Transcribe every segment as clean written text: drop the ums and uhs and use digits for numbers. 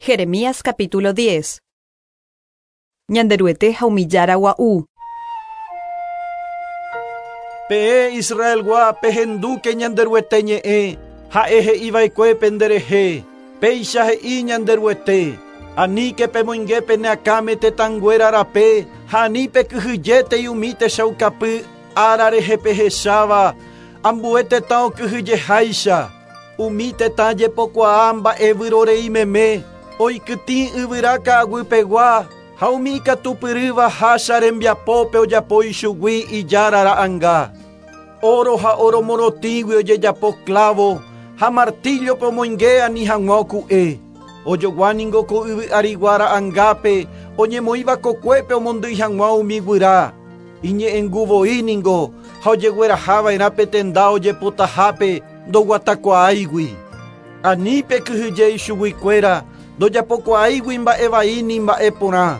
Jeremías capítulo 10. Ñanderuete ha humillara gua'u. Pe Israel gua pehenduke ñanderuete ñe'e, ha'ehe ivaikue penderehe, peixa he'i ñanderuete, anike pemoingepe neakame tetanguera rape, hanipe kyhyjéte iumíte chaukapy ararehe pehecháva, ambuete tão kyhyjeháicha, umíte tá jepokuaa mba'e vyroreimeme, oikytĩ yvyra ka'aguýpegua, ha umi ikatupyrýva hácha rembiapópe ojapo ichugui ijára ra'ãnga. Oro ha oro morotĩgui ojejapo clavo, ha martillope omoinge ani hag̃ua ku'e. Ojoguáningo ko yvy arigua ra'ãngápe, oñemoĩva kokuépe omondýi hag̃ua umi guyra. Iñe'ẽnguvoíningo ha ojegueraháva'erã petenda ojepotahápe ndoguatakuaáigui. Anípe kyhyje ichuguikuéra, ndojapokuaáigui mba'e vaíni mba'e porã.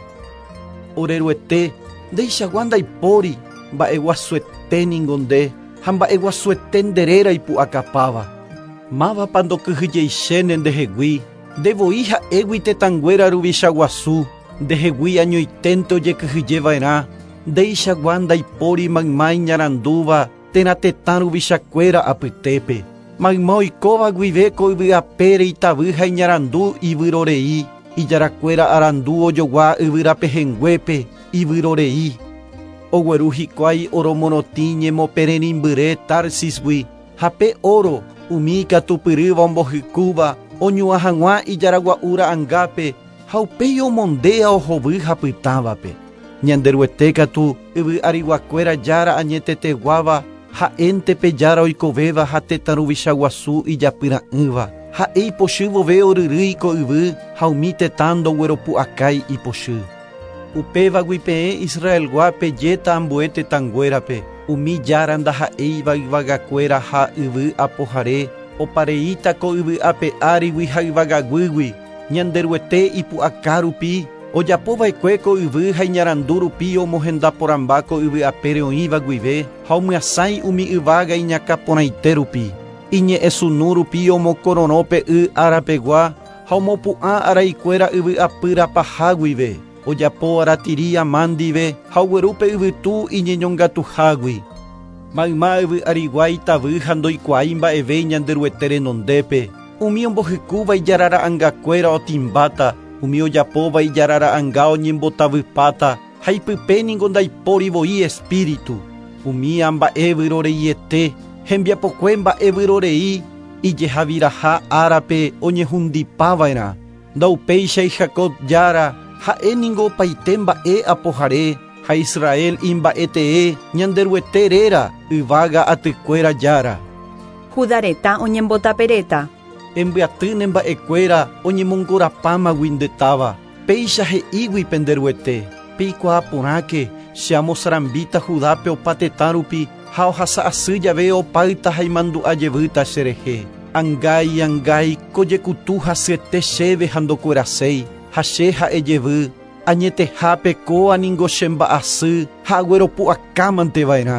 Oreruete ndeichagua ndaipóri mba'e guasueténingo nde ha mba'e guasuete nderéra ipu'akapáva. Mávapa ndokyhyjeichéne ndehegui, ndevoi ha'égui tetanguéra ruvicha guasu, ndehegui añoiténte ojekyhyjeva'erã, ndeichagua ndaipóri maymái ñarandúva térã tetã ruvichakuéra apytépe. Mayma oikóva guive ko yvy'apére itavy ha iñarandu ivyrorei, ijarakuéra arandu ojogua yvyrapehenguépe ivyrorei. Ogueru hikuái oro morotĩ ñemopererimbyre Tarsisgui, ha pe oro umi ikatupyrýva ombohykúva oñu'ã hag̃ua ijaragua'u ra'ãngápe ha upéi omondea ohovy hapytãvape. Ñanderuete katu yvy ariguakuéra jára añeteteguáva ha'énte pe jára oikovéva ha tetã ruvicha guasu ijapyra'ỹva, ha'e ipochy vove oryrýi ko yvy ha umi tetã ndogueropu'akái ipochy. Upévagui peẽ Israelgua pejéta ambue tetanguérape, umi jára ndaha'éiva yvagakuéra ha yvy apohare, opareíta ko yvy ape árigui ha yvagaguýgui. Ñanderuete ipu'aka rupi ojapova'ekue ko yvy ha iñarandu rupi omohenda porãmba ko yvy apére oĩva guive ha omyasãi umi yvága iñakaporãite rupi. Iñe'ẽ sunu rupi omokoronópe y arapegua ha omopu'ã araikuéra yvy apyra paha guive, ojapo aratiri amándive ha oguerúpe yvytu iñeñongatuhágui. Mayma yvy arigua itavy ha ndoikuaái mba'eve ñanderuete renondépe, umi ombohykúva ijára ra'ãngakuéra otimbáta, umi ojapóva ijára ra'ãnga oñembotavypáta ha ipypéningo ndaipórivoi espíritu. Umi amba'e vyroreiete, hembiapokue mba'e vyrorei ijehaviraha árape oñehundipáva'erã. Ndaupéicha Jacob jára ha'éningo opaite mba'e apohare, ha Israel imba'etee ñanderuete réra yvága atykuéra jára. Judareta oñembotaperéta. Embyatyne mba'ekuéra oñemongorapámagui ndetáva, péicha he'ígui penderuete, peikuaa porãke che amosarambíta Judápe opa tetã rupi ha ohasa asy jave opáyta ha imandu'ajevýta cherehe. Angái angái ko jekutu hasyete chéve ha ndokueraséi, ha che ha'ejevy añetehápe kóaningo che mba'asy ha agueropu'akámanteva'erã.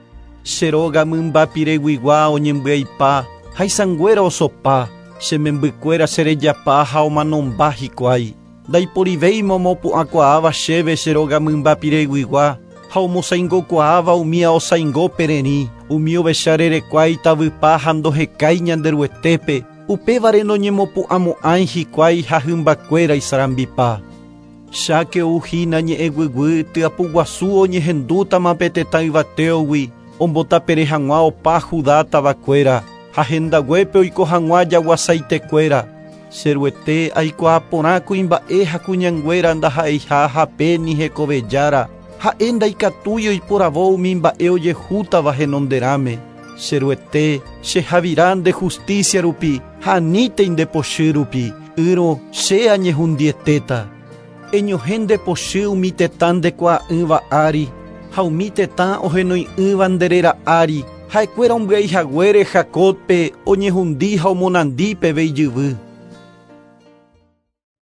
Che róga mymbapireguigua oñembyaipa ha isanguéra osopa, che membykuéra cherejapa ha omanomba hikuái. Ndaiporivéima omopu'ãkuaáva chéve che róga mymbapireguigua ha omosãingokuaáva umi osãingo pererĩ, umi ovecharerekuaa itavypa ha ndohekái ñanderuetépe, upévare noñemopu'ãmo'ãi hikuái ha hymbakuéra isarambipa. Cháke uhína ñe'ẽ guýguy tyapuguasu oñehendútama pe tetã yvateógui, ombotapere hag̃ua opa Judá tavakuéra, ha hendaguépe oiko hag̃ua jaguasaitekuéra. Cheruete aikuaa porã kuimba'e ha kuñanguéra ndaha'eiha hapéni hekove jára, ha'e ndaikatúi oiporavo umi mba'e ojehútava henonderãme. Cheruete chehavira nde justicia rupi ha aníte indepochy rupi, yrõ che añehundietéta. Eñohẽ ndepochy umi tetã ndekuaa'ỹva ári, ha umi tetã ohenoi'ỹva nderéra ári, ha'ekuéra ombya'ihaguére Jacobpe oñehundi ha omonandi peve ijyvy.